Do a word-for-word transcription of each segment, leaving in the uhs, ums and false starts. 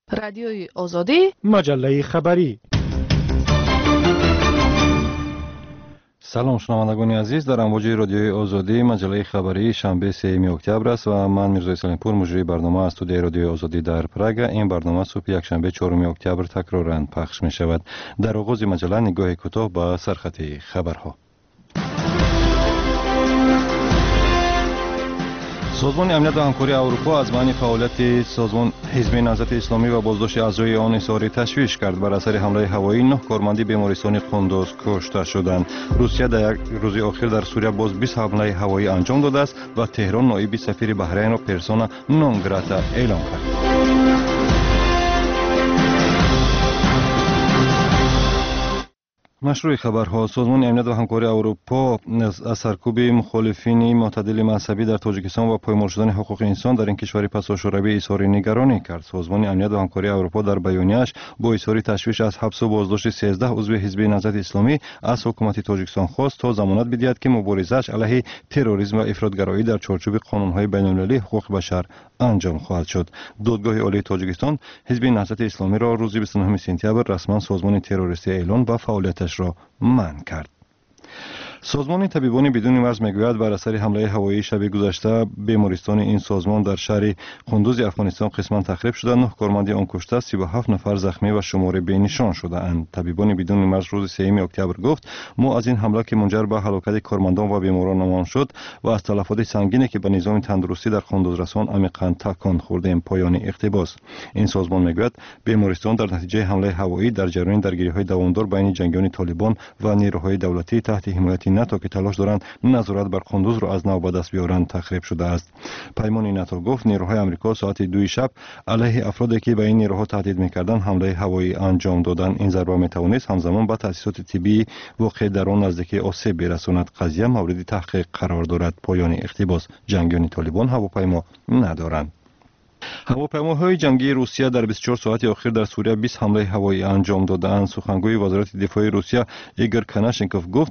رادیوی آزادی، مجله خبری. سلام شنوندگان عزیز، در امواج رادیوی آزادی مجله خبری شنبه سوم اکتبر است و من میرزا سلیمپور مجری برنامه از استودیوی رادیوی آزادی در پراگ. این برنامه صبح یکشنبه چهارم اکتبر تکرارا پخش می شود. در آغاز مجله نگاه کوتاه به سرخط خبرها. سازمان امنیت و همکاری اروپا از معنی فعالیت سازمان حزب نهضت اسلامی و بازداشت اعضای آن اظهار تشویش کرد. بر اثر حمله هوایی نه کارمند بیمارستان قندوز کشته شدند. روسیه در یک روز اخیر در سوریه باز بیست حمله هوایی انجام داده است و تهران نایب سفیر بحرین را پرسونا نون گراتا اعلام کرد. مشروع خبرها. سازمان امنیت و همکاری اروپا از سرکوب مخالفین معتدل مذهبی در تاجیکستان و پایمال شدن حقوق انسان در این کشور پس از شوروی اظهار نگرانی کرد. سازمان امنیت و همکاری اروپا در بیانیه‌اش با اظهار تشویش از حبس و بازداشت سیزده عضو حزب نهضت اسلامی از حکومت تاجیکستان خواست تا ضمانت بدهد که مبارزه‌اش علیه تروریسم و افراطگرایی در چارچوب قانون‌های بین‌المللی حقوق بشر انجام خواهد شد. دادگاه عالی تاجیکستان حزب نهضت اسلامی را روز بیست و نهم سپتامبر رسما سازمان تروریستی اعلان و فعالیتش را منع کرد. سازمان طبیبان بدون مرز میگوید بر اثر حمله هوایی شب گذشته بیمارستان این سازمان در شهر قندوز افغانستان قسما تخریب شده. نه کارمند آن کشته، سی و هفت نفر زخمی و شمار بی‌نشان شده اند. طبیبان بدون مرز روز سوم اکتبر گفت ما از این حمله که منجر به هلاکت کارمندان و بیماران شد و از تلفات سنگینی که به نظام تندرستی در قندوز رسان عمیقا تکان خوردیم پایان اقتباس. این سازمان میگوید بیمارستان در نتیجه حمله هوایی در جریان درگیری‌های دوامدار بین جنگیان طالبان و نیروهای دولتی تحت حمایت ناتو که تلاش دارند نظارت بر قندوز را از نو به دست بیارند تخریب شده است. پیمان ناتو گفت نیروهای آمریکا ساعت دو شب علیه افرادی که به این نیروها تهدید می‌کردند حمله هوایی انجام دادند. این ضربه می‌توانست همزمان به تأسیسات طبی واقع در آن نزدیکی آسیب برساند. قضیه مورد تحقیق قرار دارد. پایان اقتباس. جنگیان طالبان هواپیما ندارند. هواپیماهای جنگی روسیه در بیست و چهار ساعت اخیر در سوریه بیست حمله هوایی انجام دادند. سخنگوی وزارت دفاع روسیه ایگور کناشنکوف گفت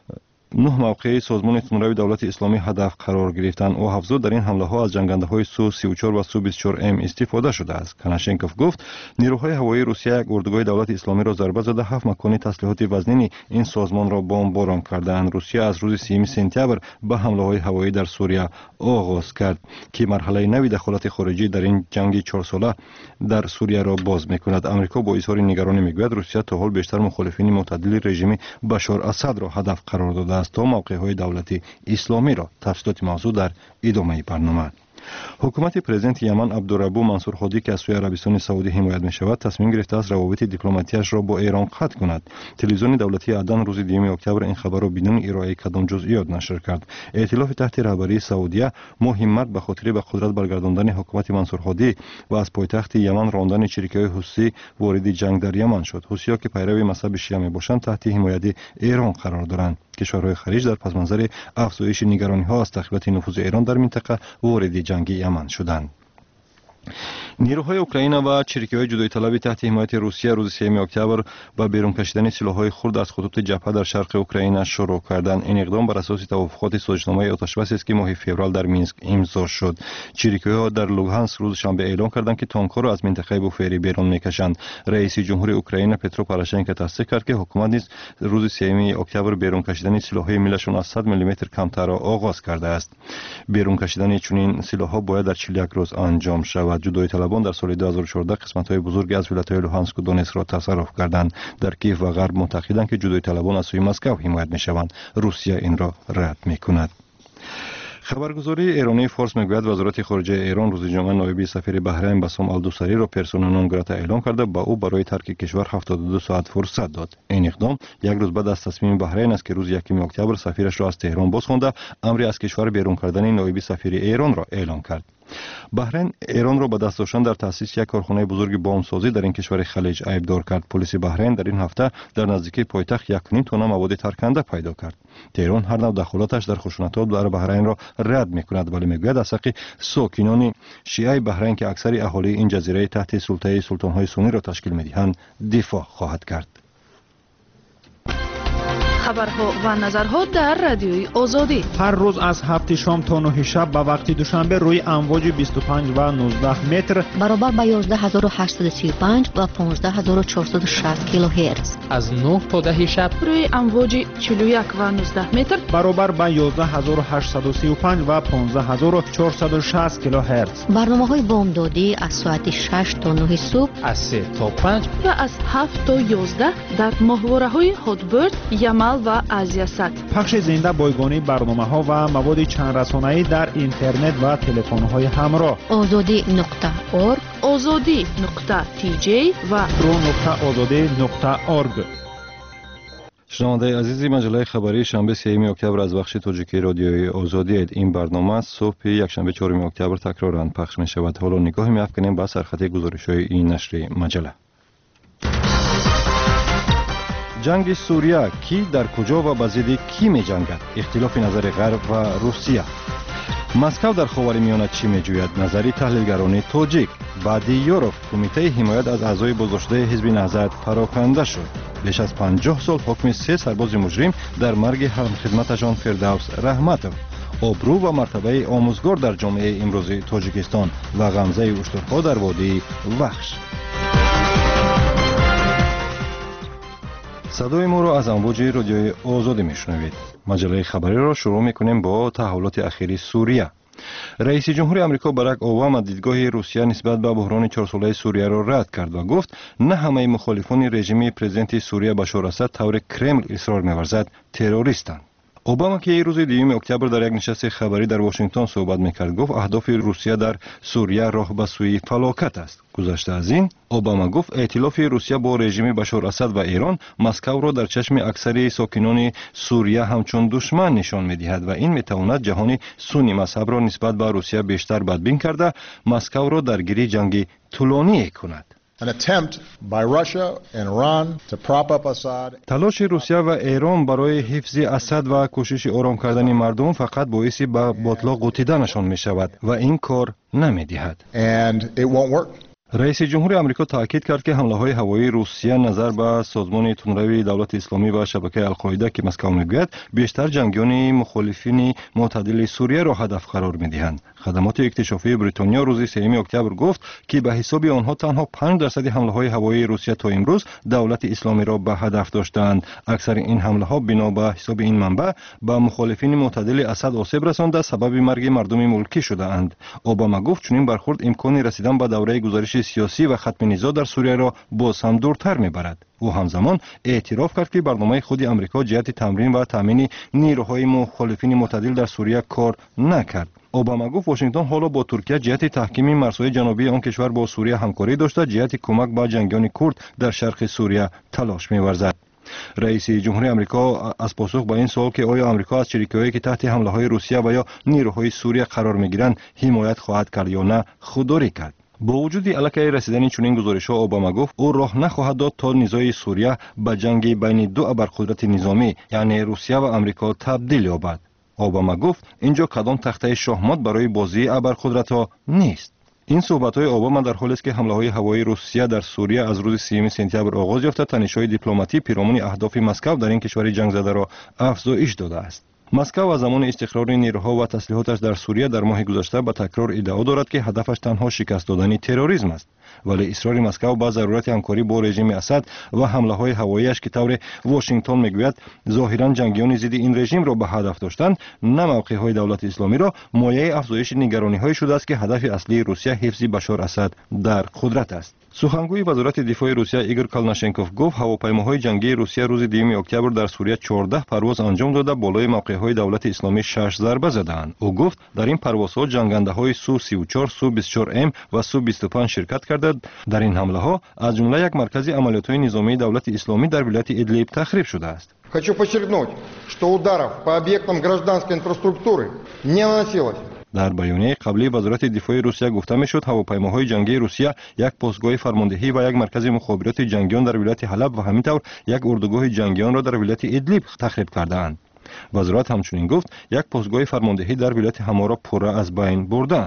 نه موقع سازمان اتحادیه دولت اسلامی هدف قرار گرفتند. او افزود در این حمله ها از جنگنده های سو سی و چهار و سو بیست و چهار ام استفاده شده است. کناشنکوف گفت نیروهای هوایی روسیه یک اردوگاه دولت اسلامی را ضربه زده هفت مکان تسلیحات وزنی این سازمان را بمباران کردند. روسیه از روز سوم سپتامبر به حمله های هوایی در سوریه آغاز کرد که مرحله نوی دخالت خارجی در این جنگ چهار ساله در سوریه را باز می‌کند. آمریکا با اظهار نگرانی میگوید روسیه تا حال بیشتر مخالفین معتدل رژیم بشار اسد را هدف قرار داده تا موقع‌های دولتی اسلامی را. تفصیلات موضوع در ادامه برنامه. حکومت پرزیدنت یمن عبدالربو منصور هادی که از سوی عربستان سعودی حمایت می شود تصمیم گرفته است روابط دیپلماتیش را با ایران قطع کند. تلویزیون دولتی عدن روز دوم اکتبر این خبر را بدون ارائه کدام جزئیات نشر کرد. ائتلاف تحت رهبری سعودیه ما همت به خاطر به قدرت برگرداندن حکومت منصور هادی و از پایتخت یمن راندن چریکی‌های حوثی وارد جنگ در یمن شد. حوثی‌ها که پیرو مذهب شیعه میباشند تحت حمایت ایران قرار دارند. کشورهای خلیج در پس منظر افزایش نگرانی‌ها از تقویت نفوذ ایران در منطقه وارد جنگ یمن شدند. نیروهای اوکراین و چریکی‌های جدایی طلبی تحت حمایت روسیه روز سوم اکتبر با بیرون کشیدن سلاح‌های خرد از خطوط جبهه در شرق اوکراین شروع کردند. این اقدام بر اساس توافقات سازشنامه آتش‌بس است که ماه فوریه در مینسک امضا شد. چریکی‌ها در لوگانسک روز شنبه اعلام کردند که تانک‌ها را از منطقه بوفری بیرون می‌کشند. رئیس جمهور اوکراین پترو پوراشنکو تصدیق کرد که حکومت نیز روز سوم اکتبر بیرون کشیدن سلاح‌های میلشون از صد میلیمتر کمتر را آغاز کرده است. بیرون کشیدن چنین سلاح‌ها باید در چهل و یک روز انجام شود. جدایی طلبان در سال دو هزار و چهارده قسمت‌های بزرگی از ولایت‌های لوهانسک و دونتسک را تصرف کردند. در کیف و غرب معتقدند که جدایی طلبان از سوی مسکو حمایت می‌شوند. روسیه این را رد می‌کند. خبرگزاری ایرانی فارس میگوید وزارت خارجه ایران روز جمعه نایب سفیر بحرین بسام الدوسری را پرسونا نون گراتا اعلام کرده با او برای ترک کشور هفتاد و دو ساعت فرصت داد. این اقدام یک روز بعد از تصمیم بحرین است که روز یکم اکتبر سفیرش را از تهران بازخوانده امری از کشور بیرون کردن نایب سفیر ایران را اعلام کرد. بحرین ایران را به دست داشتن در تأسیس یک کارخانه بزرگ بامسازی در این کشور خلیج عیبدار کرد. پلیس بحرین در این هفته در نزدیکی پایتخت یک و نیم تن مواد ترکنده پیدا کرد. تهران هر نوع دخالتش در خشونت‌ها در بحرین را رد می‌کند ولی میگوید از حق ساکنان شیعه بحرین که اکثر اهالی این جزیره تحت سلطه سلطان‌های سنی را تشکیل می‌دهند دفاع خواهد کرد. خبرها و نظرها در رادیوی آزادی. هر روز از هفت شام تا نه شب به وقت دوشنبه روی امواج بیست و پنج و نوزده متر برابر با یازده هزار و هشتصد و سی و پنج و پانزده هزار و چهارصد و شصت کیلوهرتز. از نه تا ده شب روی امواج چهل و یک و نوزده متر برابر با یازده هزار و هشتصد و سی و پنج و پانزده هزار و چهارصد و شصت کیلوهرتز. برنامه‌های بامدادی از ساعت شش تا نه صبح، از سه تا پنج و از هفت تا یازده در ماهواره‌های هاتبرد، یمل و آزیاسات. پخش زنده بایگانی برنامه‌ها و مواد چند رسانه‌ای در اینترنت و تلفن‌های همراه. آزادی نقطه اورگ، آزادی نقطه تی جی و رو نقطه آزادی نقطه اورگ. شنونده عزیزی، مجله خبری شنبه سیوم اکتبر از بخش تاجیکی رادیوی آزادی اید. این برنامه صبح یکشنبه چهارم اکتبر تکرارا پخش می شود. حالا نگاهی می‌افکنیم به سرخط گزارش‌های این نشر مجله. جنگ سوریه کی در کجا و به ضد کی می جنگد؟ اختلاف نظر غرب و روسیه. مسکو در خاورمیانه چی می جوید؟ نظری تحلیلگران تاجیک. بعدی یوروف کمیته حمایت از اعضای بازداشته حزب نهضت پراکنده شد. بیش از پنجاه سال حکم سه سرباز مجرم در مرگ همخدمتشان فردوس رحمتوف. آبرو و مرتبه آموزگار در جامعه امروز تاجیکستان و غمزه اشترها در وادی وحش. صدای ما را از امواج رادیوی آزادی میشنوید. مجله خبری را شروع میکنیم با تحولات اخیری سوریه. رئیس جمهور آمریکا باراک اوباما دیدگاه روسیه نسبت به بحران چهار ساله سوریه را رد کرد و گفت نه همه مخالفان رژیم پرزیدنت سوریه بشار اسد طور کرمل اصرار می‌ورزد تروریستند. اوباما که روز دوم اکتبر در یک نشست خبری در واشنگتن صحبت میکرد گفت اهداف روسیه در سوریه راه به سوی فلاکت است. گذشته از این اوباما گفت ائتلاف روسیه با رژیم بشار اسد و ایران مسکو را در چشم اکثر ساکنان سوریه همچون دشمن نشان میدهد و این میتواند جهان سنی مذهب را نسبت به روسیه بیشتر بدبین کرده مسکو را درگیری جنگی طولانی کند. An attempt by Russia and Iran to prop up Assad. تلاش روسیه و ایران برای حفظ اسد و کوشش آرام کردن مردم فقط باعث به باطلاق قوتیدنشان می شود و این کار نمی دهد. And it won't work. رئیس جمهور آمریکا تاکید کرد که حمله های هوایی روسیه نظر به سازمان تندروی دولت اسلامی و شبکه القاعده که مسکو میگوید بیشتر جنگیان مخالفین معتدل سوریه را هدف قرار میدهند. خدمات اکتشافی بریتانیا روز سوم اکتبر گفت که به حساب آنها تنها پنج درصد حمله های هوایی روسیه تا امروز دولت اسلامی را به هدف داشتند. اکثر این حمله ها بنا به حساب این منبع به مخالفین معتدل اسد آسیب رسانده سبب مرگ مردم ملکی شده اند. اوباما گفت چنین برخورد امکان رسیدن به دوره گزارش سیاسی و ختم نزاع در سوریه را باز هم دورتر میبرد. او همزمان اعتراف کرد که برنامه خود آمریکا جهت تمرین و تامین نیروهای مخالفین معتدل در سوریه کار نکرد. اوباما گفت واشنگتن حالا با ترکیه جهت تحکیم مرزهای جنوبی آن کشور با سوریه همکاری داشته جهت کمک به جنگیان کرد در شرق سوریه تلاش می‌ورزد. رئیس جمهور آمریکا از پاسخ به این سوال که آیا آمریکا از شریکایی که تحت حمله های روسیه و یا نیروهای سوریه قرار می‌گیرند حمایت خواهد کرد یا نه خودداری کرد. با وجود علیه رسیدن چنین گزارش‌ها اوباما گفت او راه نخواهد داد تا نزاع سوریه به جنگ بین دو ابرقدرت نظامی یعنی روسیه و آمریکا تبدیل یابد. اوباما گفت اینجا کدام تخته شахمات برای بازی ابرقدرت‌ها نیست. این صحبت‌های اوباما در حالی است که حمله‌های هوایی روسیه در سوریه از روز سوم سپتامبر آغاز یافته تنش‌های دیپلماتی پیرامون اهداف مسکو در این کشور جنگ زده را افزایش داده است. مسکو از زمان استقرار نیروها و تسلیحاتش در سوریه در ماه گذشته به تکرار ادعا دارد که هدفش تنها شکست دادن تروریسم است. ولی اصرار مسکو به ضرورت همکاری با رژیم اسد و حمله‌های هواییش که طور واشنگتن میگوید ظاهراً جنگیان ضد این رژیم را به هدف داشتند نه موقع‌های دولت اسلامی را مایه افزایش نگرانی‌های شده است که هدف اصلی روسیه حفظ بشار اسد در قدرت است. سخنگوی وزارت دفاع روسیه ایگور کالناشنکوف گفت هواپیماهای جنگی روسیه روز دوم اکتبر در سوریه چهارده پرواز انجام داده بالای موقع‌های دولت اسلامی شش ضربه زدند. او گفت در این پروازها جنگنده‌های سو سی و چهار، سو بیست و چهار ام و سو بیست و پنج شرکت کرده. در این حمله‌ها از جمله یک مرکز عملیات‌های نظامی دولت اسلامی در ولایت ادلیب تخریب شده است. Хочу подчеркнуть, что ударов по объектам гражданской инфраструктуры не наносилось. در بیانیه قبلی وزارت دفاع روسیه گفته میشد هواپیماهای جنگی روسیه یک پستگاه فرماندهی و یک مرکز مخابرات جنگیان در ولایت حلب و همینطور یک اردوگاه جنگیان را در ولایت ادلیب تخریب کردند. وزارت همچنین گفت یک پستگاه فرماندهی در ولایت حما را پره از بین بردند.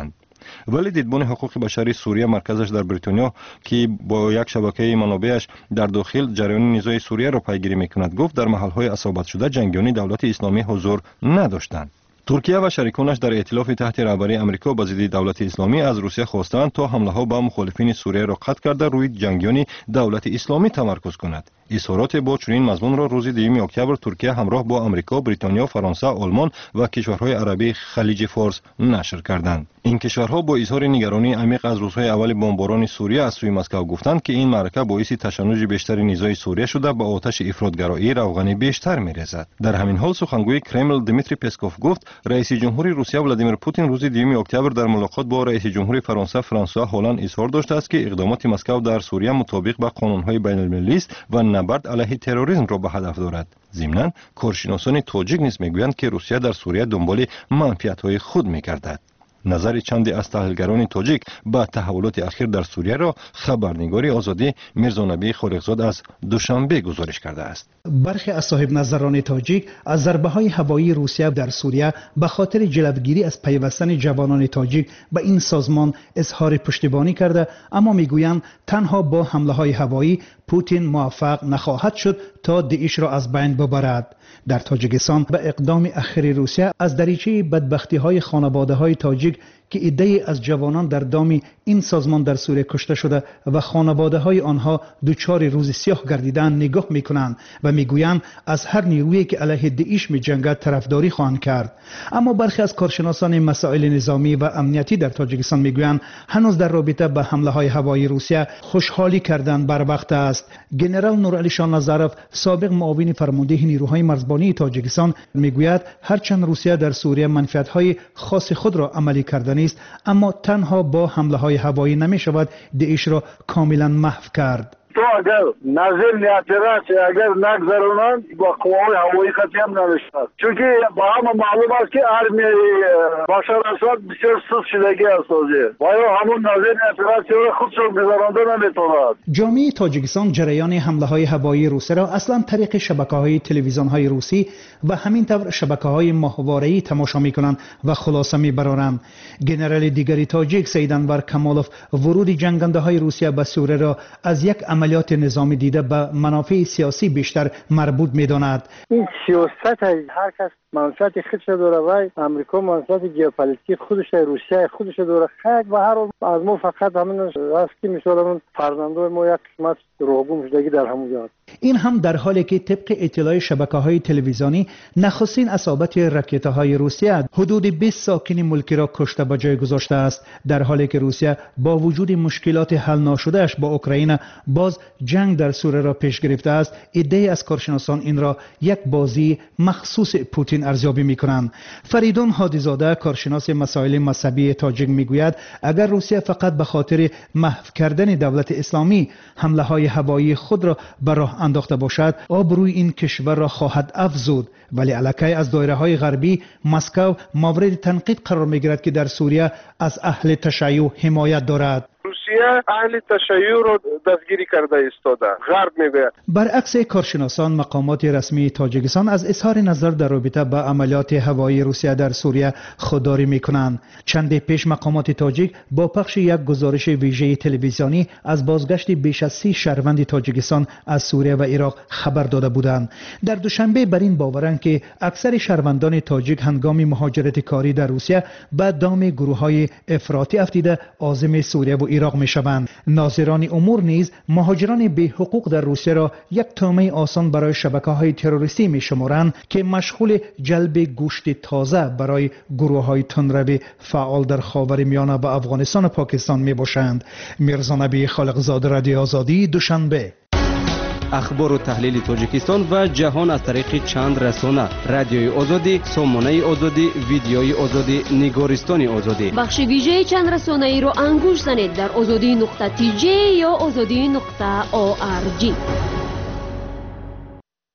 ولی دیدبان حقوق بشری سوریه مرکزش در بریتانیا که با یک شبکه منابعش در داخل جریان نزاع سوریه را پیگیری میکند گفت در محل‌های اصابت شده جنگیان دولت اسلامی حضور نداشتند. ترکیه و شریکانش در ائتلاف تحت رهبری آمریکا با ضد دولت اسلامی از روسیه خواستند تا حمله‌ها به مخالفین سوریه را قطع کرده روی جنگیان دولت اسلامی تمرکز کند. اظهارات با چنین مضمون را روز دوم اکتبر ترکیه همراه با آمریکا، بریتانیا، فرانسه، آلمان و کشورهای عربی خلیج فارس نشر کردند. این کشورها با اظهار نگرانی عمیق از روزهای اول بمباران سوریه از سوی مسکو گفتند که این معرکه باعث تشنج بیشتر نزاع سوریه شده به آتش افراطگرایی روغن بیشتر می‌ریزد. در همین حال سخنگوی کرمل دمیتری پسکوف گفت رئیس جمهوری روسیه ولادیمیر پوتین روز دوم اکتبر در ملاقات با رئیس جمهوری فرانسه فرانسوا هولند اظهار داشته است که اقدامات مسکو در سوریه مطابق با قانون‌های بین‌المللی است و نبرد علیه تروریسم را به هدف دارد. ضمناً کارشناسان تاجیک نیز میگویند که روسیه در سوریه دنبال منفعت‌های خود می‌گردد. نظر چندی از تحلیلگران تاجیک به تحولات اخیر در سوریه را خبرنگاری آزادی میرزانبی خالقزاد از دوشنبه گزارش کرده است. برخی از صاحب نظران تاجیک از ضربه‌های هوایی روسیه در سوریه به خاطر جلوگیری از پیوستن جوانان تاجیک به این سازمان اظهار پشتیبانی کرده، اما میگویند تنها با حمله‌های هوایی پوتین موفق نخواهد شد تا داعش را از بین ببرد. در تاجیکستان به اقدام اخیر روسیه از دریچه بدبختی‌های خانواده‌های تاجیک که عده‌ای از جوانان در دام این سازمان در سوریه کشته شده و خانواده‌های آنها دچار روز سیاه گردیدن نگاه می‌کنند و می‌گویند از هر نیرویی که علیه داعش می‌جنگد طرفداری خواهند کرد. اما برخی از کارشناسان مسائل نظامی و امنیتی در تاجیکستان می‌گویند هنوز در رابطه با حمله‌های هوایی روسیه خوشحالی کردن بروقت است. ژنرال نورعلی شاه نظرف سابق معاون فرمانده نیروهای مرزبانی تاجیکستان می‌گوید هرچند روسیه در سوریه منفعت‌های خاص خود را عملی کرده است، اما تنها با حمله‌های هوایی نمی‌شود داعش را کاملا محو کرد. تو اگر наземные операции اگر نگذرونند با قوای هوایی خطی هم نمیشود، چون که با همه معلوم است که ارمیای بشار اسد بسیار سست شدگی است. باید همون наземные операции را خودشون گذرانده نمیتواند. جامعه تاجیکستان جریان حمله‌های هوایی روسیه را اصلا طریق شبکه‌های تلویزیون‌های روسی و همینطور شبکه‌های ماهواره‌ای تماشا می‌کنند و خلاصه می‌برند. ژنرال دیگری تاجیک سید انور کمالوف ورود جنگنده‌های روسیه به سوریه را از یک عملیات نظامی دیده به منافع سیاسی بیشتر مربوط می‌داند. این سیاست هر کس منفعت خودش داره و امریکا منفعت ژئوپلیتیک خودش، روسیه خودش داره. خیلی و هر از ما فقط همین است که مثلا فرزندان ما یک قسمت روگم شدگی در همون جا. این هم در حالی که طبق اطلاع شبکه‌های تلویزیونی نخستین اصابت راکت‌های روسیه حدود بیست ساکن ملکی را کشته به جای گذاشته است، در حالی که روسیه با وجود مشکلات حل ناشده‌اش با اوکراین باز جنگ در سوریه را پیش گرفته است. عده‌ای از کارشناسان این را یک بازی مخصوص پوتین ارزیابی می‌کنند. فریدون هادیزاده کارشناس مسائل مذهبی تاجیک می‌گوید اگر روسیه فقط به خاطر محو کردن دولت اسلامی حمله‌های هوایی خود را به راه انداخته باشد، آبروی این کشور را خواهد افزود، ولی الکی از دایره‌های غربی مسکو مورد تنقید قرار می‌گیرد که در سوریه از اهل تشیع حمایت دارد. روسیه اهل تشیع رو دستگیری کرده ایستاده، غرب میگه. برعکس کارشناسان مقامات رسمی تاجیکستان از اظهار نظر در رابطه با عملیات هوایی روسیه در سوریه خودداری میکنند. چند پیش مقامات تاجیک با پخش یک گزارش ویژه تلویزیونی از بازگشت بیش از سی شهروند تاجیکستان از سوریه و عراق خبر داده بودند. در دوشنبه بر این باورند که اکثر شهروندان تاجیک هنگام مهاجرت کاری در روسیه به دام گروه‌های افراطی افتیده عازم سوریه و عراق میشوند. ناظران امور نیز مهاجران بی حقوق در روسیه را یک طعمه آسان برای شبکه‌های تروریستی میشمارند که مشغول جلب گوشت تازه برای گروه‌های تندرو فعال در خاورمیانه و افغانستان و پاکستان میباشند. میرزانبی خالقزاد، رادیو آزادی، دوشنبه. اخبار و تحلیل تاجیکستان و جهان از طریق چند رسانه: رادیوی آزادی، سامانه آزادی، ویدیوی آزادی، نگارستان آزادی. بخش ویژه چند رسانه ای را انگوش زنید در آزادی نقطه تی جی یا آزادی نقطه او آر جی.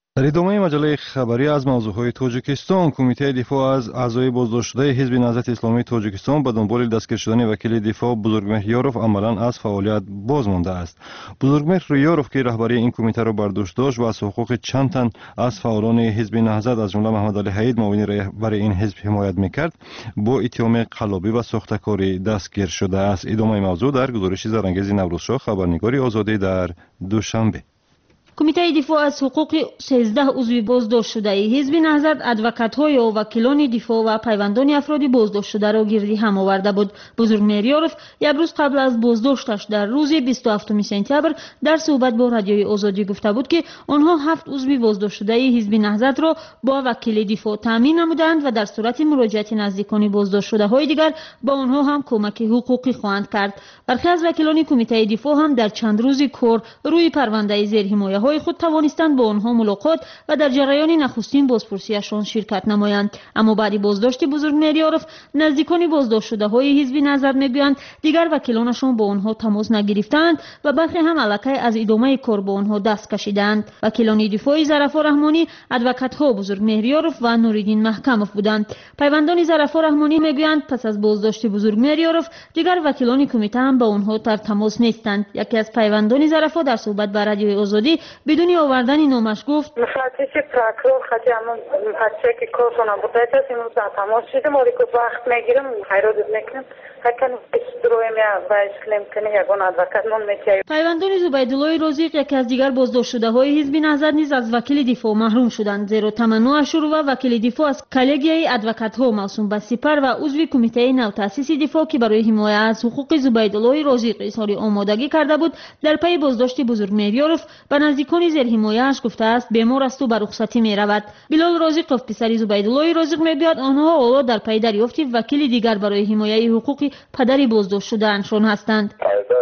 در ادامه مجله خبری از موضوعهای تاجیکستان، کمیته دفاع از اعضای بازداشت شده حزب نهضت اسلامی تاجیکستان به دنبال دستگیر شدن وکیل دفاع بزرگمهر یاروف عملا از فعالیت باز مانده است. بزرگمهر یاروف که رهبری این کمیته را بر دوش داشت و از حقوق چند تن از فعالان حزب نهضت از جمله محمد علی حید معاون رهبر این حزب حمایت میکرد، با اتهام قلابی و ساختکاری دستگیر شده است. ادامه موضوع در گزارش زرانگیز نوروزشاه، خبرنگاری آزادی در دوشنبه. کمیته دفاع از حقوق سیزده عضو بازداشت شده حزب نهضت ادوکات‌ها یا وکیلان دفاع و پیوندان افراد بازداشت شده را گردی هم آورده بود. بزرگمهر یاروف یک روز قبل از بازداشتش در روز بیست و هفتم سپتامبر در صحبت با رادیوی آزادی گفته بود که آنها هفت عضو بازداشت شده حزب نهضت را با وکیل دفاع تامین نمودند و در صورت مراجعت نزدیکان بازداشت شده های دیگر با آنها هم کمک حقوقی خواهند کرد. برخی از وکیلان کمیته دفاع هم در چند روزی کار روی پرونده زیر حمایه های خود توانستند با آنها ملاقات و در جریان نخستین بازپرسیشان شرکت نمایند. اما بعد بازداشت بزرگمهر یاروف، نزدیکان بازداشت شده های حزب نهضت میگویند دیگر وکیلانشان با آنها تماس نگرفتند و برخی هم الکی از ادامه کار با آنها دست کشیدند. وکیلان دفاع ظرفا رحمانی، ادوکات‌ها بزرگمهر یاروف و نوریدین محکموف بودند. پیوندان ظرفا رحمانی میگویند پس از بازداشت بزرگمهر یاروف دیگر وکیلان کمیته هم با آنها در تماس نیستند. یکی از پیوندان ظرفا در صحبت با رادیوی آزادی بدون آوردن نامش گفت مفتش پراکرور خاطی همون حدشه که کارشون بوده است امروز در تماس شدیم ولی که وقت میگیرم حیرت میکنم هکن استرویم یا باش کلیم کنه یگان ادوکات من میچه. پیوندان زبیدالله رازق یکی از دیگر بازداشت شده های حزب نهضت نیز از وکیل دفاع محروم شدند، زیرا تمنا شروع و وکیل دفاع از کالگیای ادوکات ها موسوم به سپر و عضو کمیته نوتاسیس دفاع که برای حمایت از حقوق زبیدالله رازق اظهار آمادگی کرده بود، در پی بازداشت بزرگمهر یاروف به نزدیکان زیر حمایه‌اش گفته است بیمار است و به رخصتی می رود. بلال رازق پسر زبیدالله رازق میگوید آنها حالا در پی دریافت وکیل دیگر برای حمایت حقوق پدر بازداشت شده انشان هستند.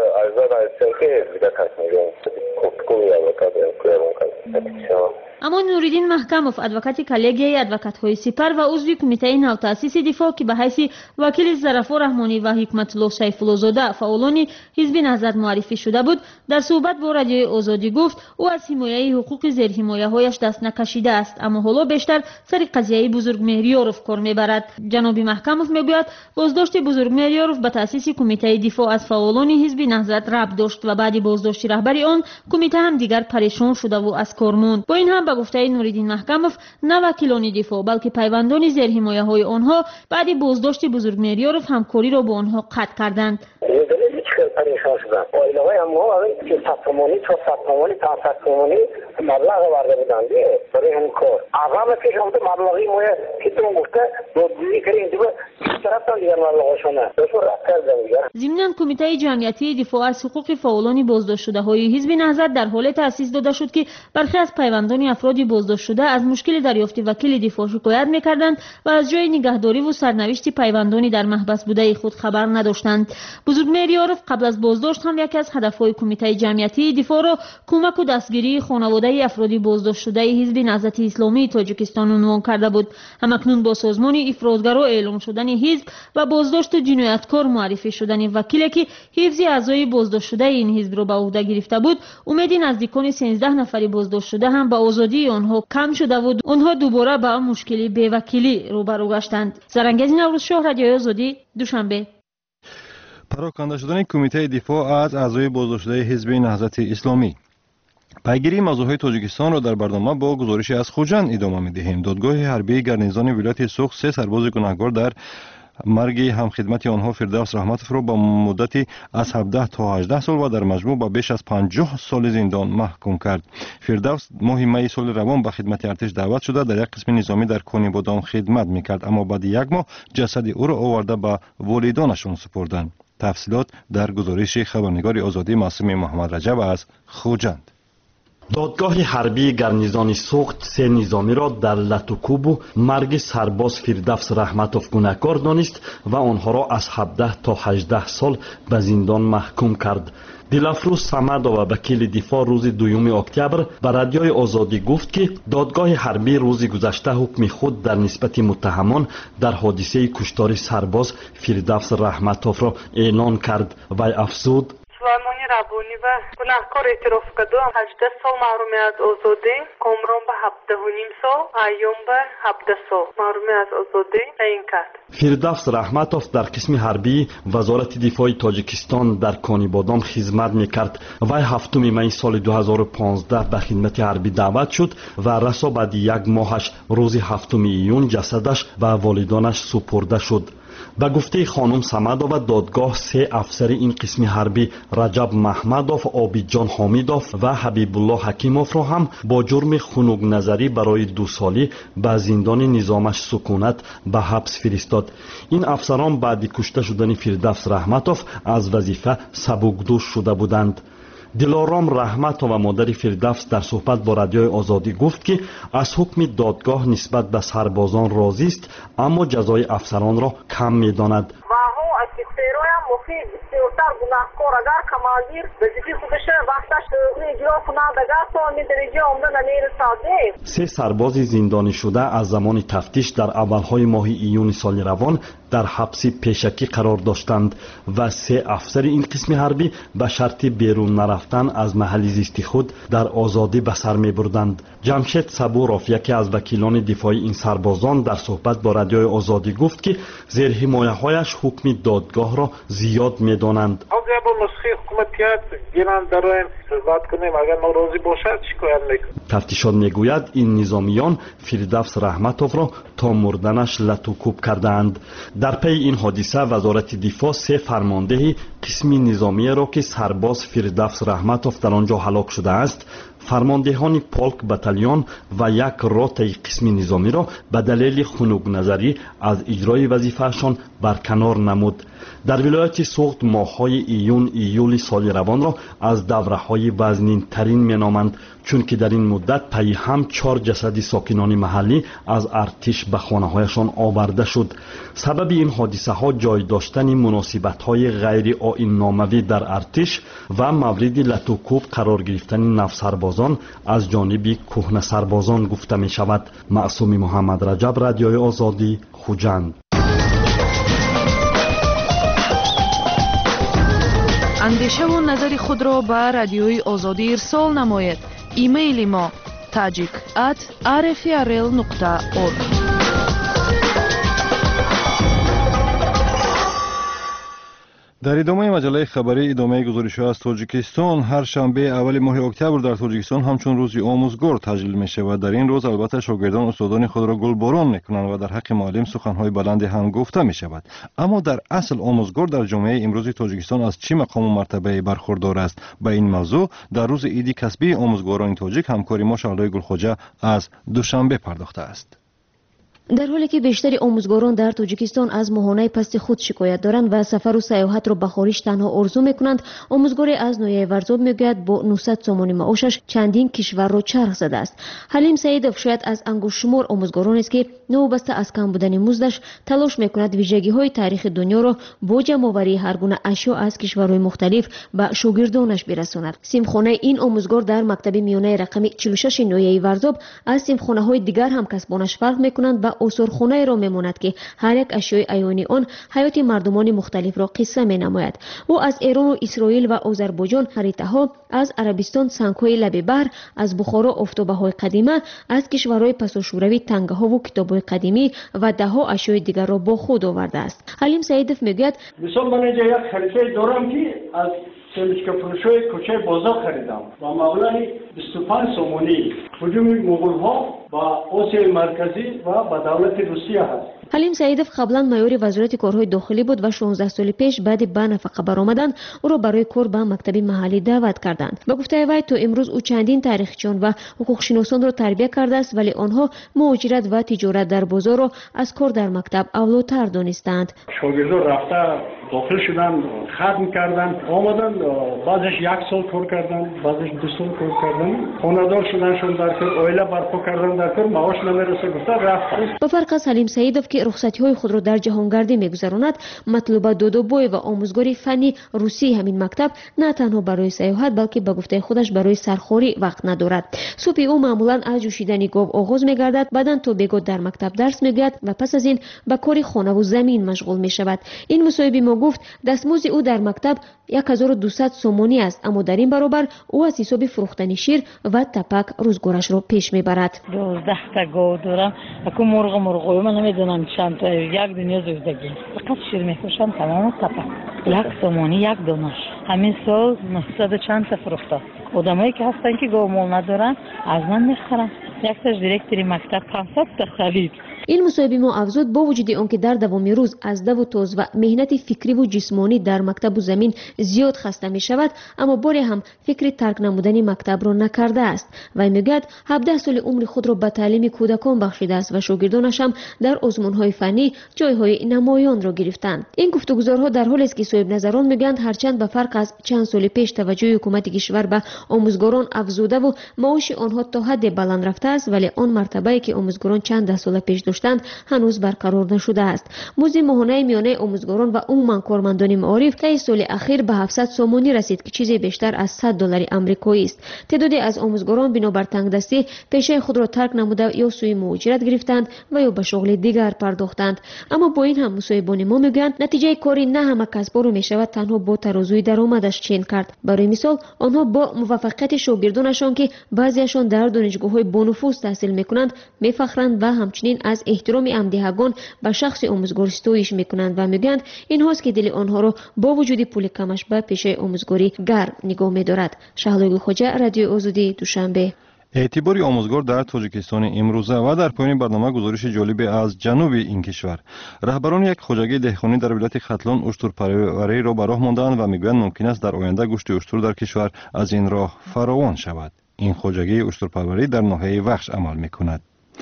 اما نوریدین محکموف ادوکات کالگیای ادوکات‌های سپر و عضو کمیته نوتاسیس دفاع که به حیث وکیل ظرفا رحمانی و حکمت الله سیف‌الله زاده فعالان حزب نهضت معرفی شده بود، در صحبت با رادیوی آزادی گفت او از حمایت حقوق زیر حمایه هایش دست نکشیده است، اما حالا بیشتر سر قضیه بزرگمهر یاروف کار میبرد. جناب محکموف میگوید بازداشت بزرگمهر یاروف به تأسیس کمیته دفاع از فعالان حزب نهضت ربط داشت و بعد بازداشت رهبر آن کمیته هم دیگر پریشان شده و از کار ماند. با این هم به گفته نوریدین محکموف نه وکیلان دفاع بلکه پیوندان زیر حمایه های آنها بعد بازداشت بزرگمهر یاروف همکاری را با آنها قطع کردند. پریشان شدن. آیله های ما که ساختمانی تا ساختمانی تا ساختمانی مبلغ آورده بودند برای همین کار. اول پیش آمده مبلغی ما که تو گفته دادگیری کردیم دیگه طرفتان دیگر مبلغشون نه. داشو رفت کردن دیگر. ضمناً کمیته جمعیتی دفاع از حقوق فعالان بازداشت شده های حزب نهضت در حال تأسیس داده شد که برخی از پیوندان افراد بازداشت شده از مشکل دریافت وکیل دفاع شکایت می‌کردند و از جای نگهداری و سرنوشت پیوندانی در محبس بوده خود خبر نداشتند. بزرگمهر یاروف قبل از بازداشت هم یکی از هدف‌های کمیته جمعیتی دفاع را کمک و دستگیری خانواده افراد بازداشت شده حزب نهضت اسلامی تاجیکستان عنوان کرده بود. همکنون با سازمان افرادگرا اعلام شدن حزب و بازداشت جنایتکار معرفی شدن وکیلی که حفظ اعضای بازداشت شده این حزب را به عهده گرفته بود، امید نزدیکان سیزده نفر بازداشت شده هم به آزادی آنها کم شده بود. آنها دوباره با مشکلی بی‌وکیلی روبرو گشتند. زرانگیز نوروزشاه، رادیوی آزادی، دوشنبه. پراکنده شدن کمیته دفاع از اعضای بازداشت شده حزب نهضت اسلامی. پیگیری موضوعهای تاجیکستان را در برنامه با گزارشی از خوجند ادامه می‌دهیم. دادگاه حربی گرنیزان ولایت سوخ سه سرباز گناهکار در مرگ همخدمت آنها فردوس رحمتوف را با مدتی از هفده تا هجده سال و در مجموع با بیش از پنجاه سال زندان محکوم کرد. فردوس ماه می سال روان به خدمت ارتش دعوت شده در یک قسم نظامی در کانی بادام خدمت میکرد، اما بعد یک ماه جسد او را آورده به والدانشان سپردند. تفصیلات در گزارش خبرنگار آزادی معصوم محمد رجب از خوجند. دادگاه حربی گرنیزان سوخت سه نظامی را در لطوکوب مرگ سرباز فردوس رحمتوف گناهکار دانست و آنها را از هفده تا هجده سال به زندان محکوم کرد. دلافروز سمد و وکیل دفاع روز دوم اکتبر به رادیوی آزادی گفت که دادگاه حربی روز گذشته حکم خود در نسبت متهمان در حادثه کشتار سرباز فردوس رحمتوف را اعلان کرد و افزود: سلیمانی ربانی و گناهکار اعتراف کرده. هجده سال محرومی از آزادی، کامران به هفده و نیم سال، ایام به هفده سال محرومی از آزادی تعیین کرد. فردوس رحمتوف در قسم حربی وزارت دفاع تاجیکستان در کانیبادام خدمت میکرد. وی هفتم می سال دو هزار و پانزده به خدمت حربی دعوت شد و رسا بعد یک ماهش روز هفتم ایون جسدش به والدانش سپرده شد. به گفته خانم سمدوف دادگاه سه افسر این قسم حربی رجب محمدوف، عابدجان حامیدوف و حبیب الله حکیموف را هم با جرم خنک نظری برای دو سالی به زندان نظامش سکونت به حبس فرستاد. این افسران بعد کشته شدن فردوس رحمتوف از وظیفه سبکدوش شده بودند. دلارام رحمتوف و مادر فردوس در صحبت با رادیوی آزادی گفت که از حکم دادگاه نسبت به سربازان راضی است، اما جزای افسران را کم می‌داند. مفید بسیارتر گناهکار اگر کمالگیر وظیفه خودش وقتش اجرا کنند اگر تا می درجه عمده نمیرساده. سه سرباز زندانی شده از زمان تفتیش در اولهای ماه ایون سال روان در حبس پیشکی قرار داشتند و سه افسر این قسم حربی به شرط بیرون نرفتن از محل زیستی خود در آزادی به سر می بردند. جمشید صبوروف، یکی از وکیلان دفاعی این سربازان، در صحبت با رادیوی آزادی گفت که زیر حمایه هایش حکم دادگاه را زیاد می دانند. تفتیشات میگوید این نظامیان فردوس رحمتوف را تا مردنش لطوکوب کردند. در پی این حادثه وزارت دفاع سه فرمانده قسم نظامی را که سرباز فردوس رحمتوف در آنجا هلاک شده است، فرماندهان پولک بتالیون و یک روته قسم نظامی را به دلیل خنک نظری از اجرای وظیفهشان برکنار نمود. در ولایت سوخت ماه‌های ایون ایول سال روان را از دوره‌های وزنین ترین مینامند، چون که در این مدت پی هم چهار جسد ساکنان محلی از ارتش به خانه‌هایشان آورده شد. سبب این حادثه ها جای داشتن مناسبت‌های غیر آیین ناموی در ارتش و مورد لطوکوب قرار گرفتن نوسربازان از جانب کهنه سربازان گفته می شود. معصوم محمد رجب، رادیوی آزادی، خوجند. اندیشه و نظر خود را به رادیوی آزادی ارسال نماید. ایمیل ما tajik at r f r l nokta org. در ادامه مجله خبری ادامه گزارش‌ها از تاجیکستان، هر شنبه اول ماه اکتبر در تاجیکستان همچون روزی آموزگار تجلیل می‌شود. در این روز البته شاگردان استادان خود را گلباران می‌کنند و در حق معلم سخن‌های بلند هم گفته می‌شود. اما در اصل آموزگار در جامعه امروزی تاجیکستان از چه مقام و مرتبه برخوردار است؟ به این موضوع در روز عید کسبی آموزگاران تاجیک همکاری ما شعله گلخوجه از دوشنبه پرداخته است. در حالی که بیشتر آموزگاران در تاجیکستان از ماهانه پست خود شکایت دارند و سفر و سیاحت را به خارج تنها آرزو میکنند، آموزگاری از نویه ورزاب میگوید با نهصد سومانی معاشش چندین کشور را چرخ زده است. حلیم سعیدوف شاید از انگشت شمار آموزگاران است که نوبسته از کم بودن مزدش تلاش میکند ویژگی های تاریخ دنیا را با جمع‌آوری هر گونه اشیا از کشورهای مختلف به شاگردانش برساند. سیمخانه این آموزگار در مکتب میانه رقم چهل و شش نویه ورزاب از سیمخانه های دیگر هم کسبانش فرق میکنند و اثرخانه را میماند که هر یک اشیای عیانی آن حیات مردمان مختلف را قصه می نماید. او از ایران و اسرائیل و آذربایجان خریطه ها، از عربستان سنگ‌های لب بحر، از بخارا آفتابه‌های قدیمه، از کشورهای پساشوروی تنگه‌ها و کتاب‌های قدیمی و ده‌ها اشیای دیگر را با خود آورده است. حلیم سعیدوف میگوید مثلا من اینجا یک خریطه دارم که از سمشکا فروشوی کوچه بازار خریدم و مبلغ بیست و پنج سومانی. هجوم مغول‌ها با آسیای مرکزی و با دولت روسیه هست. حلیم سعیدوف قبلا مایور وزارت کارهای داخلی بود و شانزده سال پیش بعد به نفقه برآمدن او را برای کار به مکتب محلی دعوت کردند. به گفته وی تا امروز او چندین تاریخچان و حقوق شناسان را تربیت کرده است، ولی آنها مهاجرت و تجارت در بازار را از کار در مکتب اولاتر دانستند. شاگردان رفته داخل شدن، ختم کردن، آمدن، بعضش یک سال کار کردن، بعضش دو سال کار کردن، خانه‌دار شدن، شون در کار، عائله برپا کردن در کار، معاش نمیرسه گفته رفتن. به فرق از حلیم سعیدوف که که رخصتی‌های خود را در جهانگردی می‌گذراند، مطلوبه دودوبوی و آموزگاری فنی روسی همین مکتب نه تنها برای سیاحت بلکه به گفته خودش برای سرخوری وقت ندارد. صبح او معمولاً از جوشیدن گاو آغاز می‌گردد، بعداً تا بگاه در مکتب درس می‌گوید و پس از این به کار خانه و زمین مشغول می‌شود. این مصاحبه ما گفت دستمزد او در مکتب هزار و دویست سومانی است، اما در این برابر او از حساب فروختن شیر و تپک روزگارش را پیش میبرد. دوازده تا گاو دارم، اکو مرغ مرغ من نمیدونم چند تا، یک دنیا زوجدگی فقط شیر میفروشم، تمام تپک یک سومانی یک دانش. همین سال نهصد چند تا فروختم. آدمایی که هستن که گاو مال ندارن از من میخرن. یک تاش دیرکتری مکتب پانصد تا خرید. این مصاحبه ما افزود با وجود آنکه در دوام روز از دو و توز و مهنت فکری و جسمانی در مکتب و زمین زیاد خسته می شود، اما باری هم فکر ترک نمودن مکتب را نکرده است و میگوید هفده سال عمر خود را به تعلیم کودکان بخشیده است و شاگردانش هم در آزمون‌های فنی جایهای نمایان را گرفتند. این گفتگوزارها در حالی است که صاحب نظران میگویند هرچند به فرق از چند سال پیش توجه حکومت کشور به آموزگاران افزوده و معاش آنها تا حد بلند رفته است، ولی آن مرتبه‌ای که آموزگاران چند ده سال پیش داشتند هنوز برقرار نشده است. مزد ماهانه میانه آموزگاران و عموما کارمندان معارف طی سال اخیر به هفتصد سومانی رسید که چیزی بیشتر از صد دلار آمریکایی است. تعدادی از آموزگاران بنابر تنگدستی پیشه خود را ترک نموده یا سوی مهاجرت گرفتند و یا به شغل دیگر پرداختند. اما با این هم مصاحبان ما میگویند نتیجه کاری نه همه کسب رو میشود تنها با ترازوی درآمدش چین کرد. برای مثال آنها با موفقیت شاگردانشان که بعضیشان در دانشگاه‌های بانفوذ تحصیل میکنند میفخرند و همچنین از احترام امدهگان به شخص آموزگار ستایش میکنند و میگویند این هاست که دل آنها را با وجود پول کمش به پیشه آموزگاری گرم نگاه می‌دارد. شهلا خوجا، رادیو آزادی، دوشنبه. اعتباری آموزگار در تاجیکستان امروزه و در پایان برنامه گزارش جالبی از جنوب این کشور. رهبران یک خوجگی دهقانی در ولایت ختلان اشتر پروری را به راه ماندند و میگویند ممکن است در آینده گوشت اشتر در کشور از این راه فراوان شود. این خوجگی اشتر پروری در ناحیه وخش عمل میکند.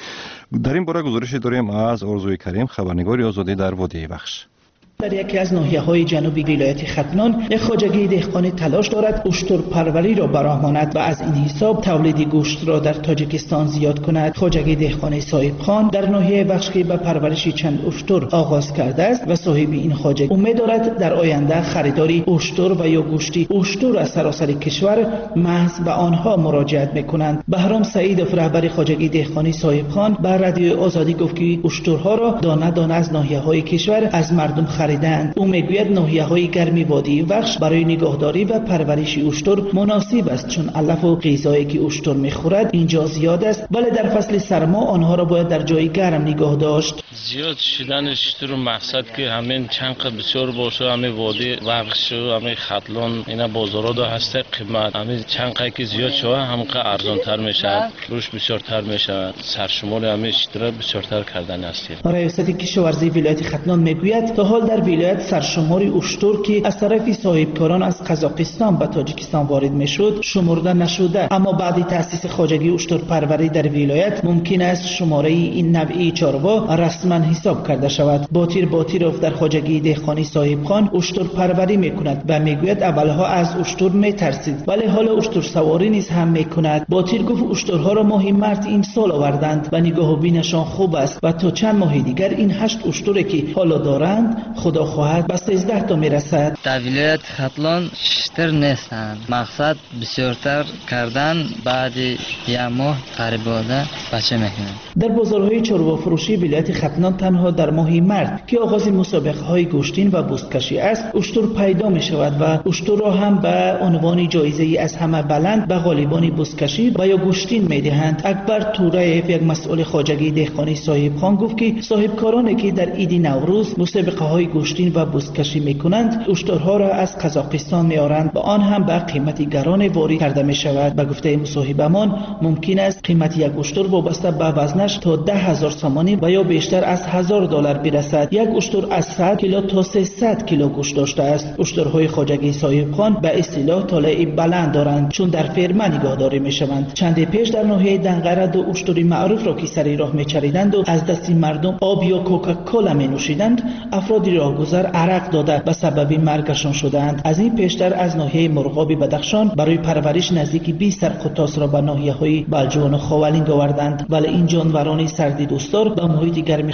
در این باره گزارشی داریم از آرزوی کریم، خبرنگار آزادی در وادی وخش. در یکی از ناحیه‌های جنوبی ولایت ختلان یک خوجگی دهقانی تلاش دارد اشتر پروری را براه ماند و از این حساب تولید گوشت را در تاجیکستان زیاد کند. خوجگی دهقانی صاحب خان در ناحیه وخش که به پرورش چند اشتر آغاز کرده است و صاحب این خوجگی امید دارد در آینده خریداری اشتر و یا گوشتی اشتر از سراسر کشور محض به آنها مراجعت می‌کنند. بهرام سعیدов رهبر خوجگی دهقانی صاحب خان به رادیو آزادی گفت که اشترها را دانه دانه از ناحیه‌های کشور از مردم خریدند. او میگوید ناحیه‌های گرمی وادی وخش برای نگهداری و پرورش اشتر مناسب است، چون علف و غذایی که اشتر میخورد اینجا زیاد است، ولی در فصل سرما آنها را باید در جای گرم نگاه داشت. زیاد شدن اشتر و مقصد که همین چنق بسیار باشه، همین وادی وخش و همین ختلان اینا بازارا دا هست، قیمت همین چنقی که زیاد شوه همونقدر ارزان‌تر میشه، روش بسیارتر میشه، سرشمار همین اشتر بسیارتر کردن است. رئیس کشاورزی ولایت ختلان میگوید تا حال در ولایت سرشمار اشتر که از طرف صاحبکاران از قزاقستان به تاجیکستان وارد میشد شمرده نشده، اما بعد تأسیس خوجگی اشتر پروری در ولایت ممکن است شماره این نوعی چاروا رسما حساب کرده شود. باتیر باتیروف در خوجگی دهقانی صاحب خان اشتر پروری میکند و میگوید اولها از اشتر میترسید ولی حالا اشتر سواری نیز هم میکند. باتیر گفت اشترها را ماهی مارس این سال آوردند و نگاه و بینشان خوب است و تا چند ماه دیگر این هشت اشتری که حالا دارند خدا خواهد به سیزده تا میرسد. در ولایت ختلان اشتر نیستند، مقصد بسیارتر کردن بعد یک ماه خریدار بچه میکنند. در بازارهای چاروا فروشی ولایت ختلان تنها در ماه مارس که آغاز مسابقه های گوشتین و بوستکشی است اشتر پیدا می شود و اشتر را هم به عنوان جایزه ای از همه بلند به غالبان بوستکشی و یا گوشتین می دهند. اکبر تورایف یک مسئول خوجگی دهقانی صاحب خان گفت که صاحبکارانی که در عید نوروز مسابقه های گوشتین و بوستکشی میکنند اشترها را از قزاقستان میارند و آن هم به قیمتی گران وارد کرده می شود. به گفته مصاحبمان ممکن است قیمت یک اشتر وابسته به وزنش تا ده هزار سامانی و یا بیشتر از هزار دلار برسد. یک اشتر از صد کیلو تا سیصد کیلو گوشت داشته است. اشترهای خوجگی صاحب خان به اصطلاح طالع بلند دارند چون در فرمه نگهداری می شوند. چند پیش در ناحیه دنقره دو اشتری معروف را که سر راه می چریدند و از دست مردم آب یا کوکاکولا می نوشیدند افرادی راهگذر عرق داده به سبب مرگشان شدند. از این پیشتر از ناحیه مرغابی بدخشان برای پرورش نزدیک بیست سرخطاس را به ناحیه‌های بلجوان و خاولینگ آوردند، ولی این جانوران سردی دوستار به محیط گرم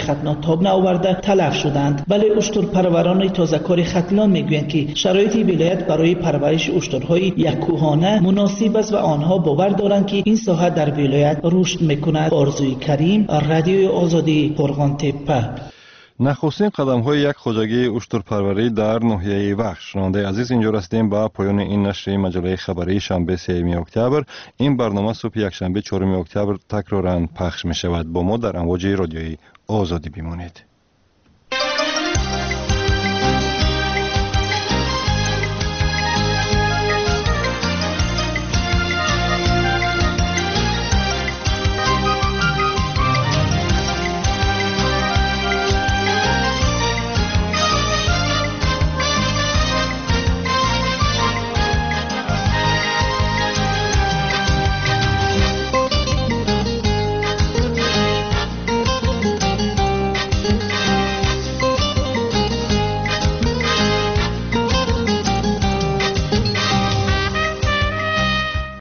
ختلان تاب نآورده تلف شدند. ولی اشترپروران تازهکار ختلان میگویند که شرایط ولایت برای پرورش اشترهای یکوهانه مناسب است و آنها باور دارند که این ساحه در ولایت رشد میکند. آرزوی کریم، رادیوی آزادی، قرغان تپه. نخستین قدم های یک خواجگی اشترپروری در ناحیه وخش. شنونده عزیز، اینجا رسیدیم به پایان این نشر مجله خبری شنبه سوم اکتبر. این برنامه صبح یک شنبه چهارم اکتبر تکرارا پخش می شود. با ما در امواج رادیوی آزادی بمانید.